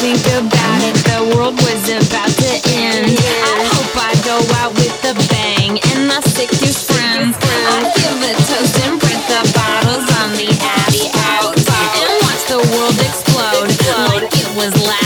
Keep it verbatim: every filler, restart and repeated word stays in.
think about it, the world was about to end. I hope I go out with a bang and my sickest friends. I give a toast and break the bottles on the asphalt and watch the world explode like it was last